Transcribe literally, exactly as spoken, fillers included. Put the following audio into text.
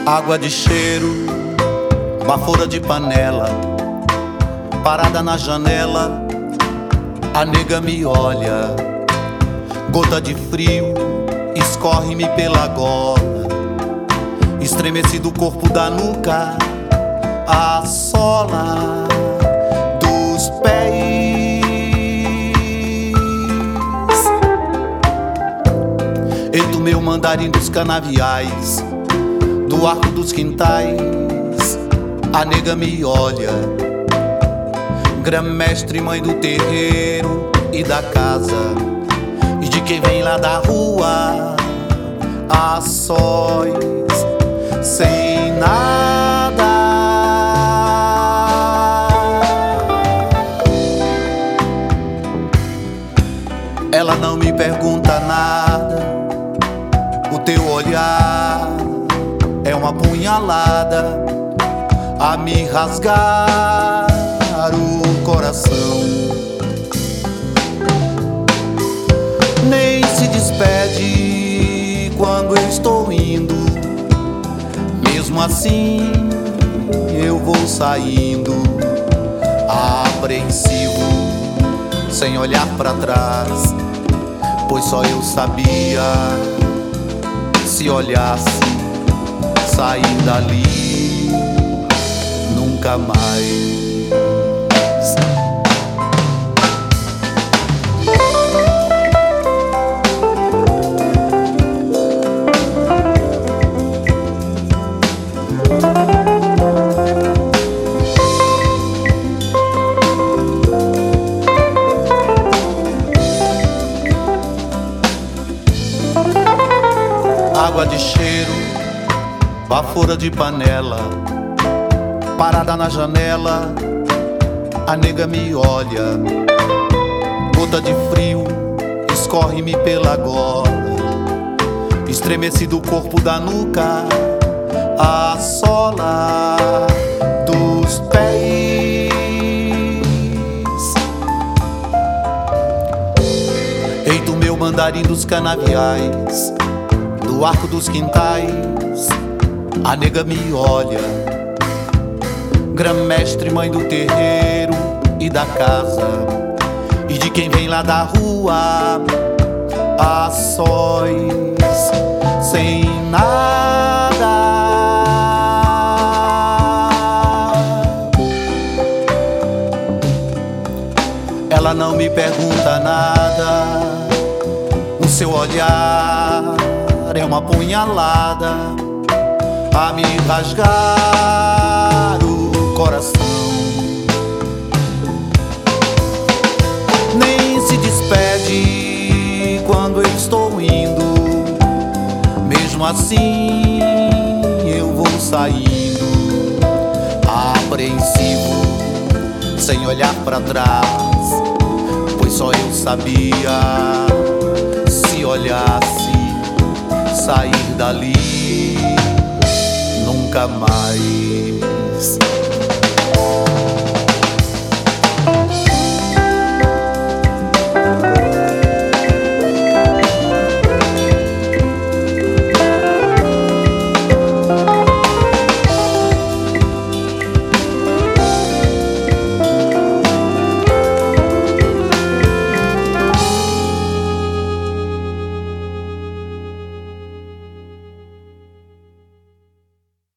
Água de cheiro, bafoura de panela, parada na janela, a nega me olha. Gota de frio escorre-me pela gola, estremecido o corpo da nuca, a sola dos pés. Eito meu mandarim dos canaviais, do arco dos quintais, a nega me olha. Grã-mestre, mãe do terreiro e da casa, e de quem vem lá da rua, a sós, sem nada. Ela não me pergunta nada, o teu olhar é uma punhalada a me rasgar o coração. Nem se despede quando eu estou indo, mesmo assim eu vou saindo, apreensivo, sem olhar pra trás, pois só eu sabia, se olhasse, sair dali nunca mais. Água de cheiro, bafoura de panela, parada na janela, a nega me olha. Gota de frio escorre-me pela gola, estremecido o corpo da nuca, a sola dos pés. Eito meu mandarim dos canaviais, do arco dos quintais, a nega me olha. Grã-mestre, mãe do terreiro e da casa, e de quem vem lá da rua, a sós, sem nada. Ela não me pergunta nada, o seu olhar é uma punhalada a me rasgar o coração. Nem se despede quando eu estou indo, mesmo assim eu vou saindo, apreensivo, sem olhar pra trás, pois só eu sabia, se olhasse, sair dali nunca mais.